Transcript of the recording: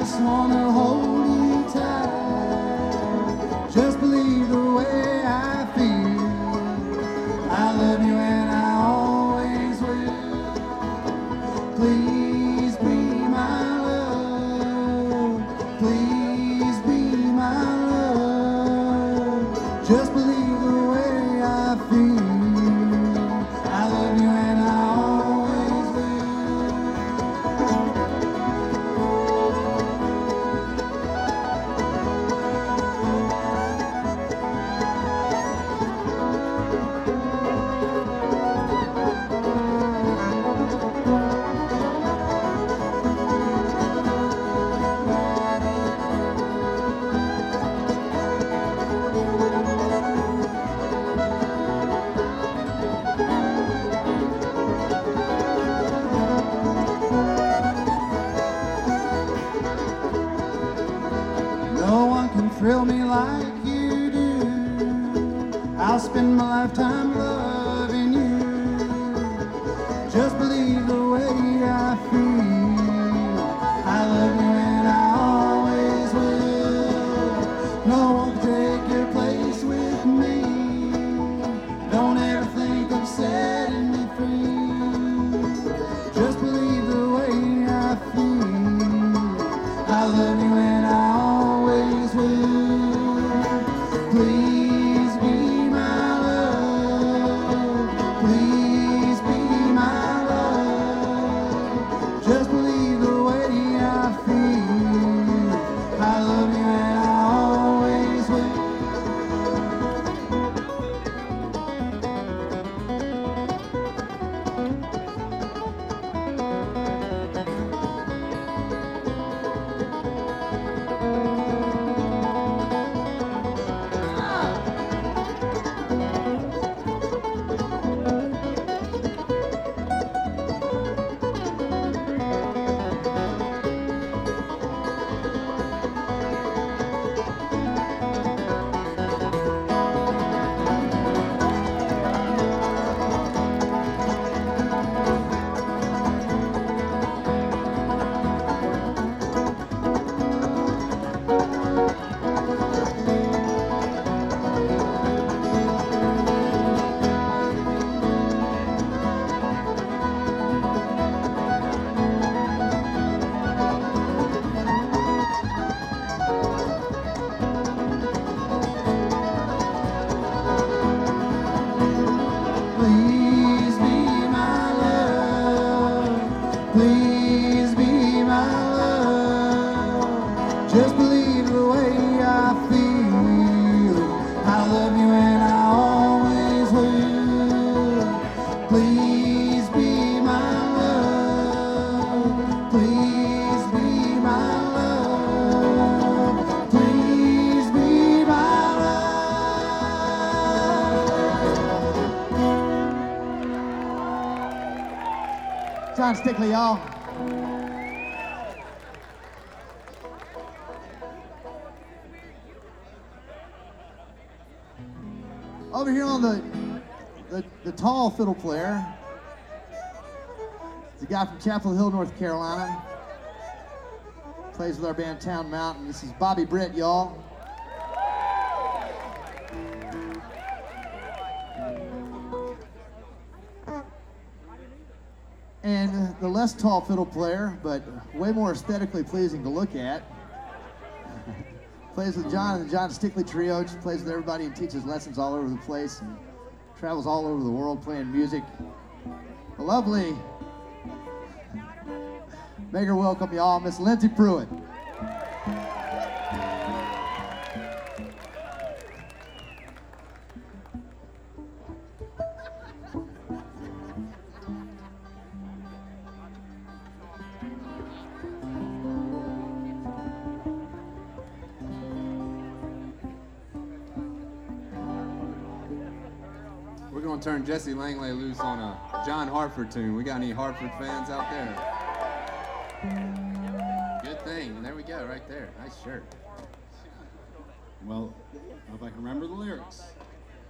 just wanna hold you tight. Just believe the way I feel. I love you and I always will. Please be my love. Please be my love. Just believe the way I feel. I love you and I always will. No one can thrill me like you do. I'll spend my lifetime loving you. Just believe the way I feel. I love you and I always will. No one can take your place with me. Don't ever think of setting me free. Just believe the way I feel. I love you and I always will. Please be my love. Please be my love. Just believe the way I feel. I love you and I always will. Please be my love. Please be my love. Just believe the way I feel. I love you and I always will. Please be my love. Please be my love. Please be my love. John Stickley, y'all. Over here on the tall fiddle player, it's a guy from Chapel Hill, North Carolina. Plays with our band Town Mountain. This is Bobby Britt, y'all. And the less tall fiddle player, but way more aesthetically pleasing to look at, plays with John and the John Stickley Trio. Just plays with everybody and teaches lessons all over the place and travels all over the world playing music. The lovely, make her welcome, y'all, Miss Lindsay Pruitt. We're going to turn Jesse Langley loose on a John Hartford tune. We got any Hartford fans out there? Good thing. There we go, right there. Nice shirt. Well, I hope I can remember the lyrics.